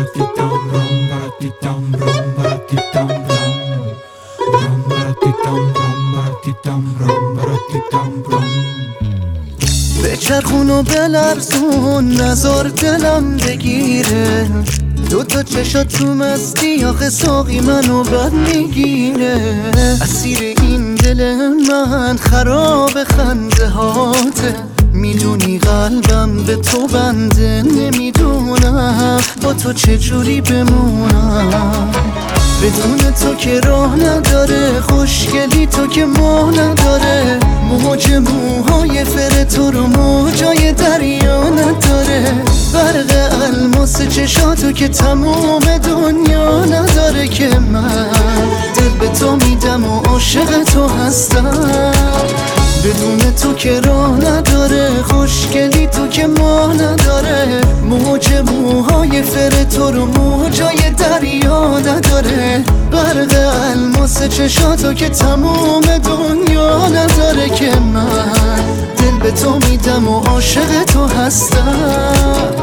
بچرخون و بلرزون نزار دلم بگیره، دوتا چشات تو مستی آخه ساقی منو بد میگیره. اسیر این دل من خراب خنده هاته، میدونی قلبم به تو بنده، نمیدونم با تو چجوری بمونم. بدون تو که راه نداره، خوشگلی تو که ماه نداره، موج موهای فر تو رو موجای دریا نداره. برق الماس چشاتو که تموم دنیا نداره، که من دل به تو میدم و عاشق تو هستم. بدون تو که راه نداره، خوشگلی تو که ماه نداره، موج موهای فر تو رو موجای دریا نداره. برق الماس چشاتو که تموم دنیا نداره، که من دل به تو میدم و عاشق تو هستم.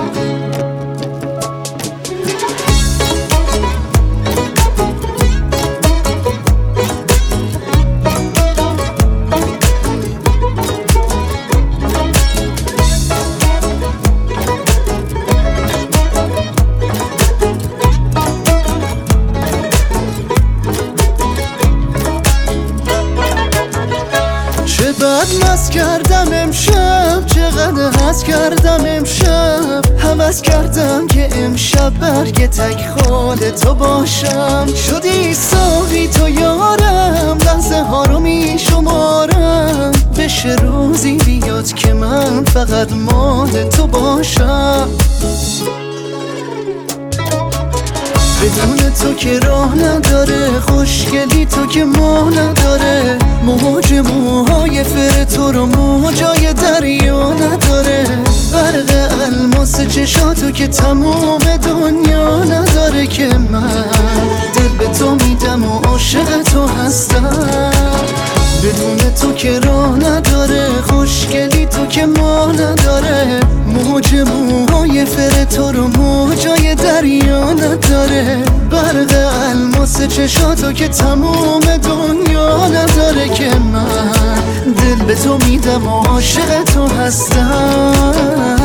بعد مست کردم امشب، چقدر حس کردم امشب، هوس کردم که امشب برگ تک خال تو باشم. شدی ساقی تو یارم، لحظه ها رو می شمارم، بشه روزی بیاد که من فقط مال تو باشم. بدون تو که راه نداره، خوشگلی تو که ماه نداره، موج موهای فر تو رو موجای دریا نداره. برق الماس چشاتو که تموم دنیا نداره، که من دل به تو میدم و عاشق تو هستم. بدون تو که راه نداره، خوشگلی تو که ماه نداره، موج موهای فر تو رو موجای دریا نداره. برق الماس چشاتو که تموم دنیا نداره، که من دل به تو میدم و عاشق تو هستم.